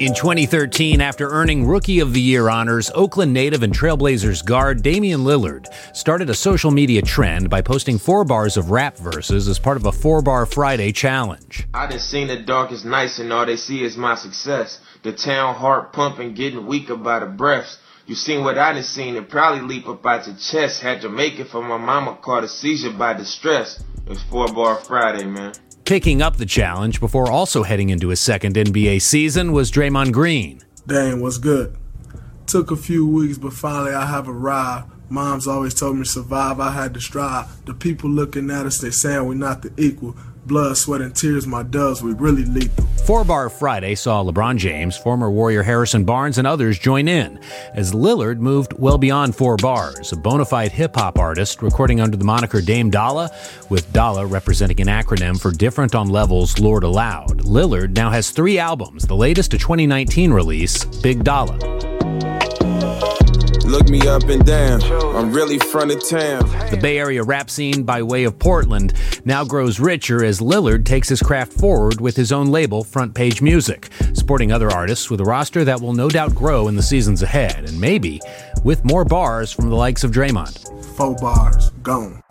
In 2013, after earning Rookie of the Year honors, Oakland native and Trailblazers guard Damian Lillard started a social media trend by posting 4 bars of rap verses as part of a 4-bar Friday challenge. I done seen the darkest nights and all they see is my success. The town heart pumping, getting weaker by the breaths. You seen what I done seen and probably leap up out your chest. Had to make it for my mama caught a seizure by distress. It was 4-bar Friday, man. Picking up the challenge before also heading into his second NBA season was Draymond Green. Dang, what's good? Took a few weeks, but finally I have arrived. Mom's always told me to survive, I had to strive. The people looking at us, they saying we're not the equal. Blood, sweat, and tears, my doves, we really lethal. 4-bar Friday saw LeBron James, former Warrior Harrison Barnes, and others join in, as Lillard moved well beyond 4 bars, a bona fide hip-hop artist recording under the moniker Dame Dollar, with Dollar representing an acronym for Different on Levels Lord Allowed. Lillard now has 3 albums, the latest a 2019 release, Big Dollar. Look me up and down, I'm really front of town. The Bay Area rap scene by way of Portland now grows richer as Lillard takes his craft forward with his own label, Front Page Music, supporting other artists with a roster that will no doubt grow in the seasons ahead, and maybe with more bars from the likes of Draymond. 4 bars, gone.